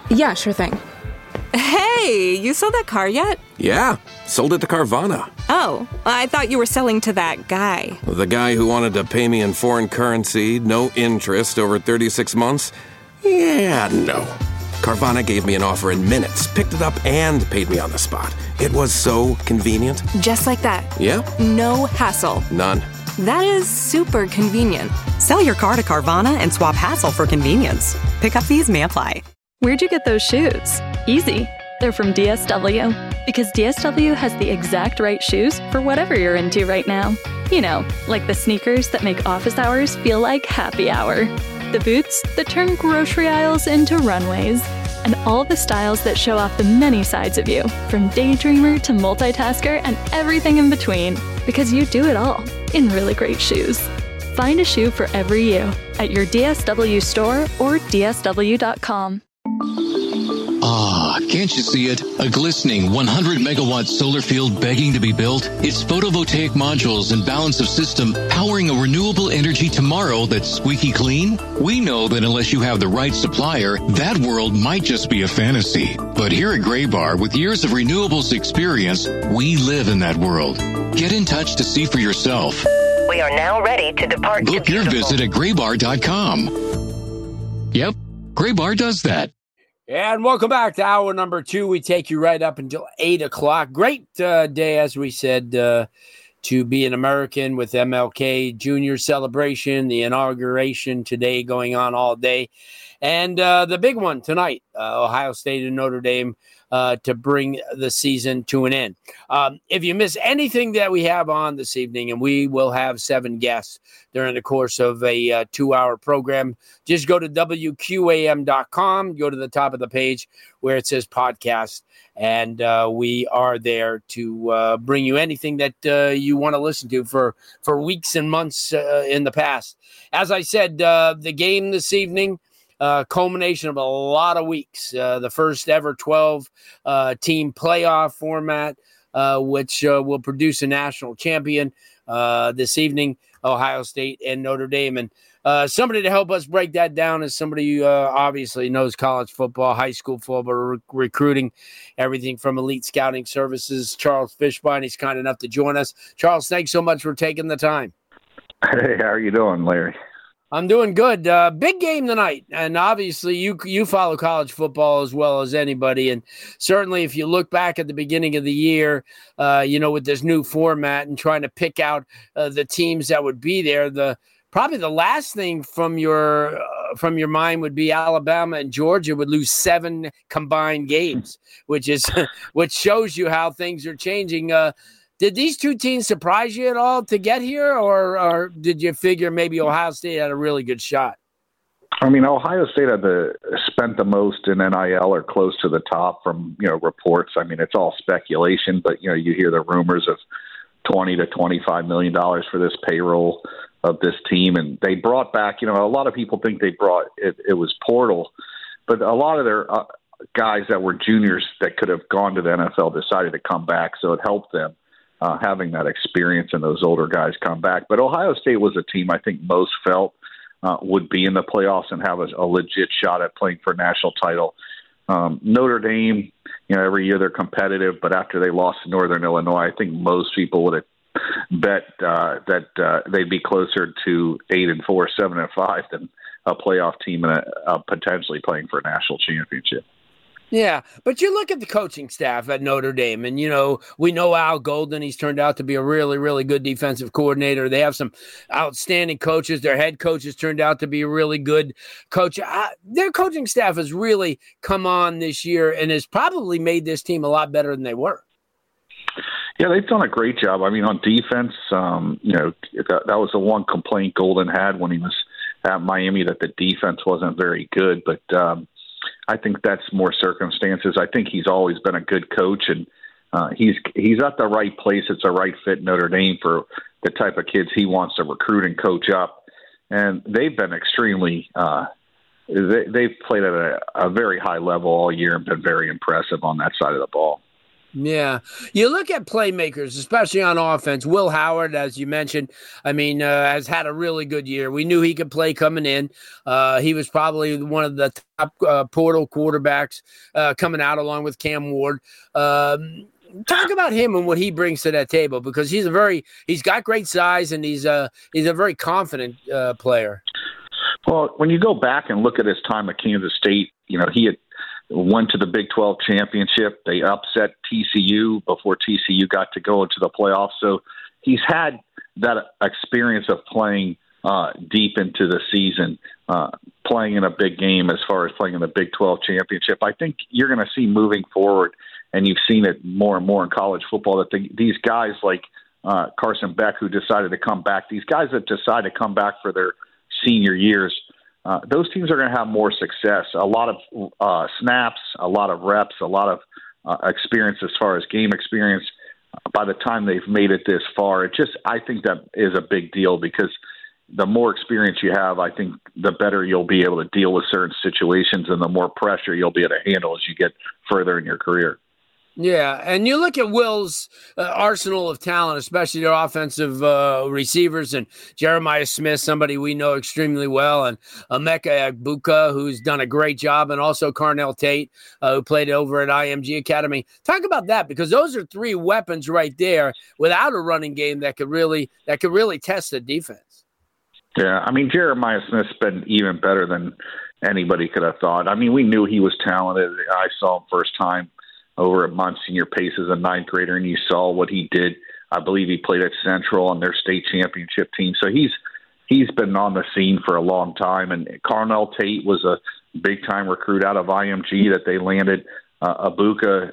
Yeah, sure thing. Hey, you sold that car yet? Yeah, sold it to Carvana. Oh, I thought you were selling to that guy. The guy who wanted to pay me in foreign currency, no interest, over 36 months? Yeah, no. Carvana gave me an offer in minutes, picked it up, and paid me on the spot. It was so convenient. Just like that. Yep. No hassle. None. That is super convenient. Sell your car to Carvana and swap hassle for convenience. Pickup fees may apply. Where'd you get those shoes? Easy. They're from DSW. Because DSW has the exact right shoes for whatever you're into right now. You know, like the sneakers that make office hours feel like happy hour. The boots that turn grocery aisles into runways. And all the styles that show off the many sides of you, from daydreamer to multitasker and everything in between. Because you do it all in really great shoes. Find a shoe for every you at your DSW store or DSW.com. Ah, can't you see it? A glistening 100-megawatt solar field begging to be built? Its photovoltaic modules and balance of system powering a renewable energy tomorrow that's squeaky clean? We know that unless you have the right supplier, that world might just be a fantasy. But here at Graybar, with years of renewables experience, we live in that world. Get in touch to see for yourself. We are now ready to depart. Book your visit at graybar.com. Yep, Graybar does that. And welcome back to hour number 2. We take you right up until 8 o'clock. Great day, as we said, to be an American with MLK Jr. celebration, the inauguration today going on all day. And the big one tonight, Ohio State and Notre Dame to bring the season to an end. If you miss anything that we have on this evening, and we will have 7 guests during the course of a 2-hour program, just go to WQAM.com, go to the top of the page where it says podcast, and we are there to bring you anything that you want to listen to for weeks and months in the past. As I said, the game this evening, culmination of a lot of weeks, the first ever 12-team playoff format, which will produce a national champion this evening, Ohio State and Notre Dame. And somebody to help us break that down is somebody who obviously knows college football, high school football, recruiting, everything from elite scouting services. Charles Fishbein, he's kind enough to join us. Charles, thanks so much for taking the time. Hey, how are you doing, Larry? I'm doing good. Big game tonight, and obviously you follow college football as well as anybody, and certainly if you look back at the beginning of the year, with this new format and trying to pick out the teams that would be there, probably the last thing from your mind would be Alabama and Georgia would lose 7 combined games, which shows you how things are changing. Did these two teams surprise you at all to get here, or did you figure maybe Ohio State had a really good shot? I mean, Ohio State had spent the most in NIL or close to the top from, reports. I mean, it's all speculation, but, you hear the rumors of $20 to $25 million for this payroll of this team. And they brought back, a lot of people think they brought it was portal, but a lot of their guys that were juniors that could have gone to the NFL decided to come back. So it helped them. Having that experience and those older guys come back. But Ohio State was a team I think most felt would be in the playoffs and have a legit shot at playing for a national title. Notre Dame, every year they're competitive, but after they lost to Northern Illinois, I think most people would have bet that they'd be closer to 8-4, 7-5 than a playoff team and potentially playing for a national championship. Yeah, but you look at the coaching staff at Notre Dame, and, we know Al Golden. He's turned out to be a really, really good defensive coordinator. They have some outstanding coaches. Their head coach has turned out to be a really good coach. Their coaching staff has really come on this year and has probably made this team a lot better than they were. Yeah, they've done a great job. I mean, on defense, that was the one complaint Golden had when he was at Miami, that the defense wasn't very good, but I think that's more circumstances. I think he's always been a good coach, and he's at the right place. It's a right fit, Notre Dame, for the type of kids he wants to recruit and coach up. And they've been extremely they've played at a very high level all year and been very impressive on that side of the ball. Yeah. You look at playmakers, especially on offense. Will Howard, as you mentioned, has had a really good year. We knew he could play coming in. He was probably one of the top portal quarterbacks coming out, along with Cam Ward. Talk about him and what he brings to that table, because he's got great size, and he's a very confident player. Well, when you go back and look at his time at Kansas State, he had went to the Big 12 championship. They upset TCU before TCU got to go into the playoffs. So he's had that experience of playing deep into the season, playing in a big game as far as playing in the Big 12 championship. I think you're going to see moving forward, and you've seen it more and more in college football, that these guys like Carson Beck, who decided to come back, these guys that decide to come back for their senior years, those teams are going to have more success. A lot of snaps, a lot of reps, a lot of experience as far as game experience. By the time they've made it this far, I think that is a big deal, because the more experience you have, I think the better you'll be able to deal with certain situations, and the more pressure you'll be able to handle as you get further in your career. Yeah, and you look at Will's arsenal of talent, especially their offensive receivers, and Jeremiah Smith, somebody we know extremely well, and Emeka Egbuka, who's done a great job, and also Carnell Tate, who played over at IMG Academy. Talk about that, because those are three weapons right there without a running game that could really test the defense. Yeah, Jeremiah Smith's been even better than anybody could have thought. We knew he was talented. I saw him first time over at Monsignor Pace as a ninth grader, and you saw what he did. I believe he played at Central on their state championship team. So he's been on the scene for a long time. And Carnell Tate was a big-time recruit out of IMG that they landed. Egbuka,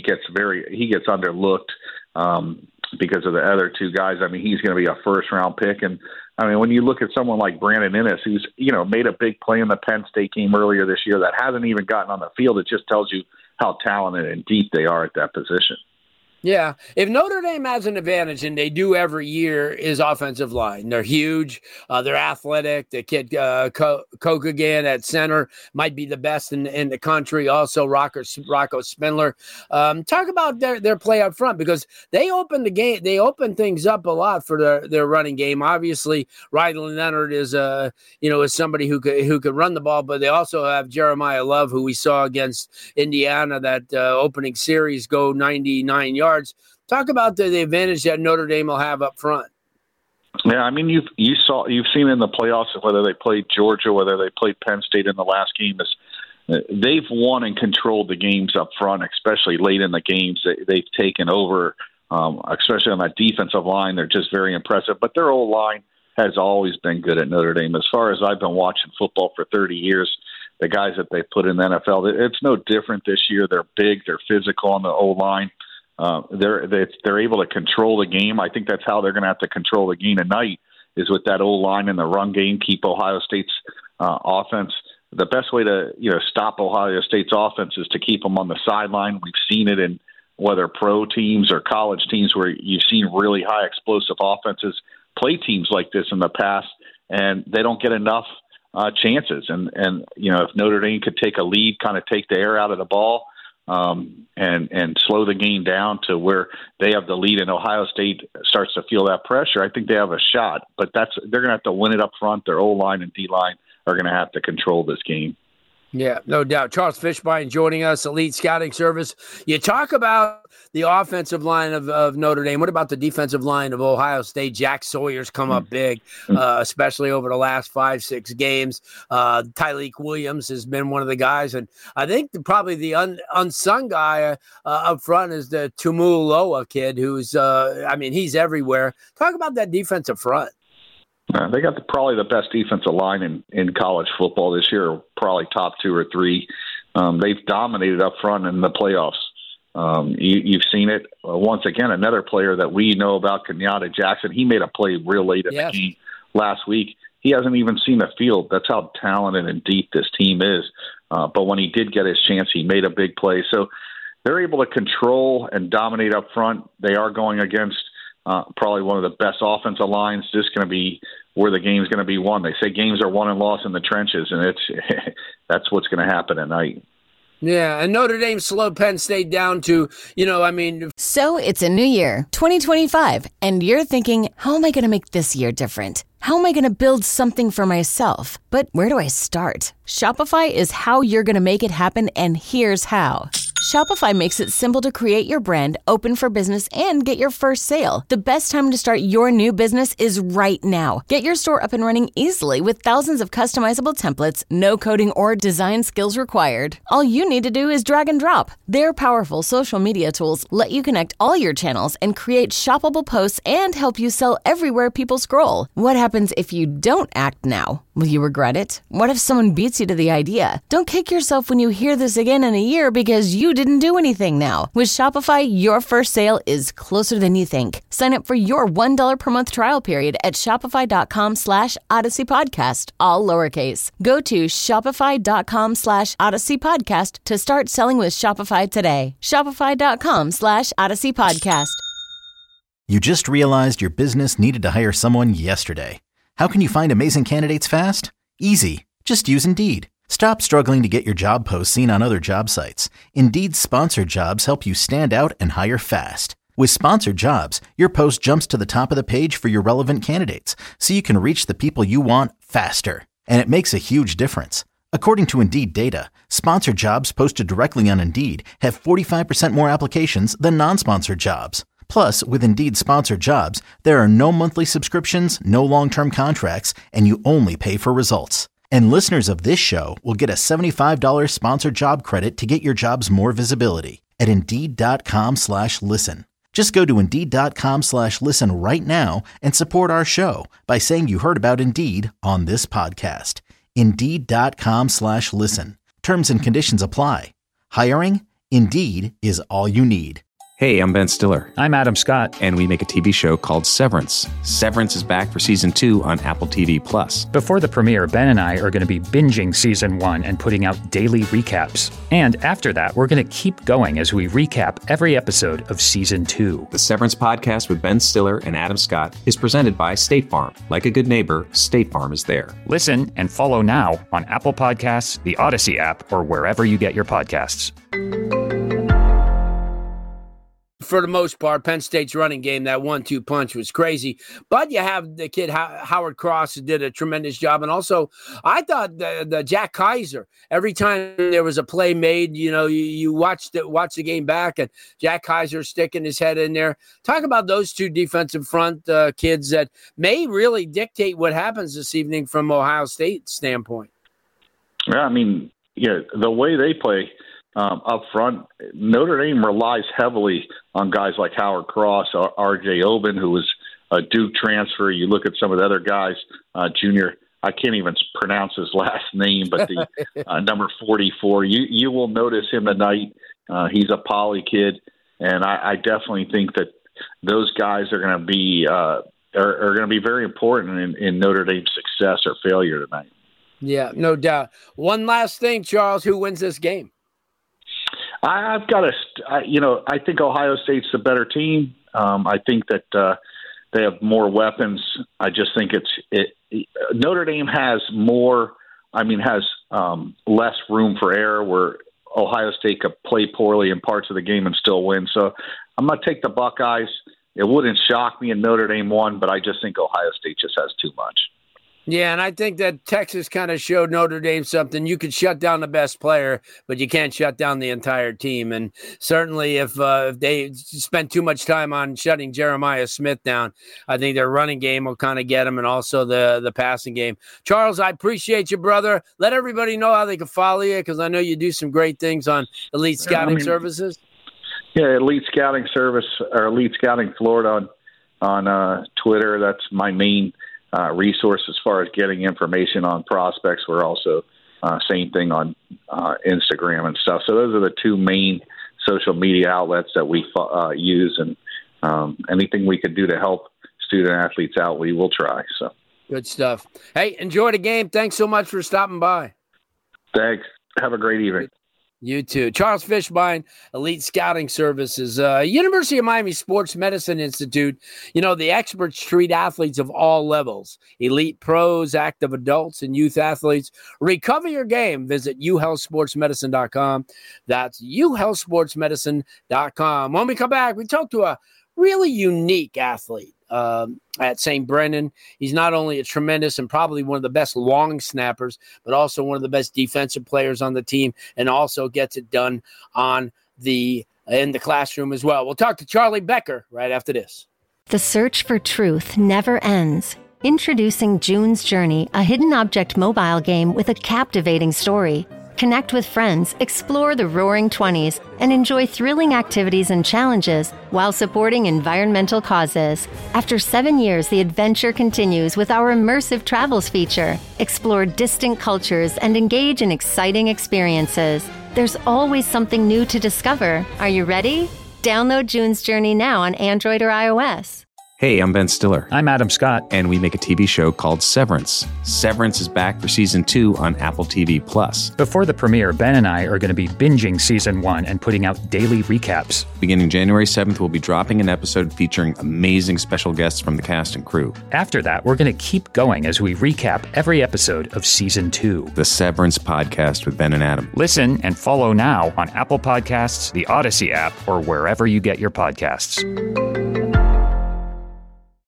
he gets underlooked because of the other two guys. He's going to be a first-round pick. And, when you look at someone like Brandon Inniss, who's, made a big play in the Penn State game earlier this year that hasn't even gotten on the field, it just tells you how talented and deep they are at that position. Yeah. If Notre Dame has an advantage, and they do every year, is offensive line. They're huge. They're athletic. The kid Kogagan at center might be the best in the country. Also, Rocco Spindler. Talk about their play up front, because they open the game. They open things up a lot for their running game. Obviously, Riley Leonard is somebody who could run the ball, but they also have Jeremiah Love, who we saw against Indiana that opening series go 99 yards. Talk about the advantage that Notre Dame will have up front. Yeah, you've seen in the playoffs, whether they played Georgia, whether they played Penn State in the last game, they've won and controlled the games up front, especially late in the games. They've taken over, especially on that defensive line. They're just very impressive. But their O-line has always been good at Notre Dame. As far as I've been watching football for 30 years, the guys that they put in the NFL, it's no different this year. They're big, they're physical on the O-line. They're able to control the game. I think that's how they're going to have to control the game tonight, is with that O-line and the run game, keep Ohio State's offense. The best way to stop Ohio State's offense is to keep them on the sideline. We've seen it in whether pro teams or college teams, where you've seen really high explosive offenses play teams like this in the past, and they don't get enough chances. And if Notre Dame could take a lead, kind of take the air out of the ball, and slow the game down to where they have the lead, and Ohio State starts to feel that pressure, I think they have a shot. But they're going to have to win it up front. Their O-line and D-line are going to have to control this game. Yeah, no doubt. Charles Fishbein joining us, Elite Scouting Service. You talk about the offensive line of Notre Dame. What about the defensive line of Ohio State? Jack Sawyer's come up big, especially over the last 5-6 games. Tyleik Williams has been one of the guys. And I think probably the unsung guy up front is the Tumuloa kid, who's, he's everywhere. Talk about that defensive front. They got probably the best defensive line in college football this year, probably top 2 or 3. They've dominated up front in the playoffs. You've seen it. Once again, another player that we know about, Kenyatta Jackson, he made a play real late in the game last week. He hasn't even seen the field. That's how talented and deep this team is. But when he did get his chance, he made a big play. So they're able to control and dominate up front. They are going against probably one of the best offensive lines. This is going to be where the game's going to be won. They say games are won and lost in the trenches, and that's what's going to happen tonight. Yeah, and Notre Dame slowed Penn State down to, So it's a new year, 2025, and you're thinking, how am I going to make this year different? How am I going to build something for myself? But where do I start? Shopify is how you're going to make it happen, and here's how. Shopify makes it simple to create your brand, open for business, and get your first sale. The best time to start your new business is right now. Get your store up and running easily with thousands of customizable templates, no coding or design skills required. All you need to do is drag and drop. Their powerful social media tools let you connect all your channels and create shoppable posts and help you sell everywhere people scroll. What happens if you don't act now? Will you regret it? What if someone beats you to the idea? Don't kick yourself when you hear this again in a year because you didn't do anything now. With Shopify, your first sale is closer than you think. Sign up for your $1 per month trial period at shopify.com/Odyssey Podcast, all lowercase. Go to shopify.com/Odyssey Podcast to start selling with Shopify today. Shopify.com/Odyssey Podcast. You just realized your business needed to hire someone yesterday. How can you find amazing candidates fast? Easy. Just use Indeed. Stop struggling to get your job posts seen on other job sites. Indeed's sponsored jobs help you stand out and hire fast. With sponsored jobs, your post jumps to the top of the page for your relevant candidates, so you can reach the people you want faster. And it makes a huge difference. According to Indeed data, sponsored jobs posted directly on Indeed have 45% more applications than non-sponsored jobs. Plus, with Indeed sponsored jobs, there are no monthly subscriptions, no long-term contracts, and you only pay for results. And listeners of this show will get a $75 sponsored job credit to get your jobs more visibility at Indeed.com/listen. Just go to Indeed.com/listen right now and support our show by saying you heard about Indeed on this podcast. Indeed.com/listen. Terms and conditions apply. Hiring? Indeed is all you need. Hey, I'm Ben Stiller. I'm Adam Scott. And we make a TV show called Severance. Severance is back for season 2 on Apple TV+. Before the premiere, Ben and I are going to be binging season 1 and putting out daily recaps. And after that, we're going to keep going as we recap every episode of season 2. The Severance podcast with Ben Stiller and Adam Scott is presented by State Farm. Like a good neighbor, State Farm is there. Listen and follow now on Apple Podcasts, the Odyssey app, or wherever you get your podcasts. For the most part, Penn State's running game, that 1-2 punch was crazy. But you have the kid Howard Cross who did a tremendous job. And also, I thought the Jack Kaiser, every time there was a play made, you watch the game back and Jack Kaiser sticking his head in there. Talk about those two defensive front kids that may really dictate what happens this evening from Ohio State's standpoint. Yeah, the way they play up front, Notre Dame relies heavily on guys like Howard Cross, R.J. Oben, who was a Duke transfer. You look at some of the other guys, junior, I can't even pronounce his last name, but the number 44, you will notice him tonight. He's a Poly kid, and I definitely think that those guys are going to be very important in Notre Dame's success or failure tonight. Yeah, no doubt. One last thing, Charles, who wins this game? I think Ohio State's the better team. I think that they have more weapons. I just think Notre Dame has less room for error, where Ohio State could play poorly in parts of the game and still win. So I'm going to take the Buckeyes. It wouldn't shock me if Notre Dame won, but I just think Ohio State just has too much. Yeah, and I think that Texas kind of showed Notre Dame something. You could shut down the best player, but you can't shut down the entire team. And certainly if they spend too much time on shutting Jeremiah Smith down, I think their running game will kind of get them, and also the passing game. Charles, I appreciate you, brother. Let everybody know how they can follow you, because I know you do some great things on Elite Scouting Services. Yeah, Elite Scouting Service, or Elite Scouting Florida on Twitter. That's my main resource as far as getting information on prospects. We're also same thing on Instagram and stuff. So those are the two main social media outlets that we use, and anything we can do to help student athletes out, we will try. So good stuff. Hey, enjoy the game. Thanks so much for stopping by. Thanks. Have a great evening. You too. Charles Fishbein, Elite Scouting Services, University of Miami Sports Medicine Institute. You know, the experts treat athletes of all levels, elite pros, active adults, and youth athletes. Recover your game. Visit uhealthsportsmedicine.com. That's uhealthsportsmedicine.com. When we come back, we talk to a really unique athlete at St. Brennan. He's not only a tremendous and probably one of the best long snappers, but also one of the best defensive players on the team, and also gets it done in the classroom as well. We'll talk to Charlie Becker right after this. The search for truth never ends. Introducing June's Journey, a hidden object mobile game with a captivating story. Connect with friends, explore the Roaring 20s, and enjoy thrilling activities and challenges while supporting environmental causes. After 7 years, the adventure continues with our immersive travels feature. Explore distant cultures and engage in exciting experiences. There's always something new to discover. Are you ready? Download June's Journey now on Android or iOS. Hey, I'm Ben Stiller. I'm Adam Scott. And we make a TV show called Severance. Severance is back for season 2 on Apple TV+. Before the premiere, Ben and I are going to be binging season 1 and putting out daily recaps. Beginning January 7th, we'll be dropping an episode featuring amazing special guests from the cast and crew. After that, we're going to keep going as we recap every episode of season 2. The Severance Podcast with Ben and Adam. Listen and follow now on Apple Podcasts, the Odyssey app, or wherever you get your podcasts.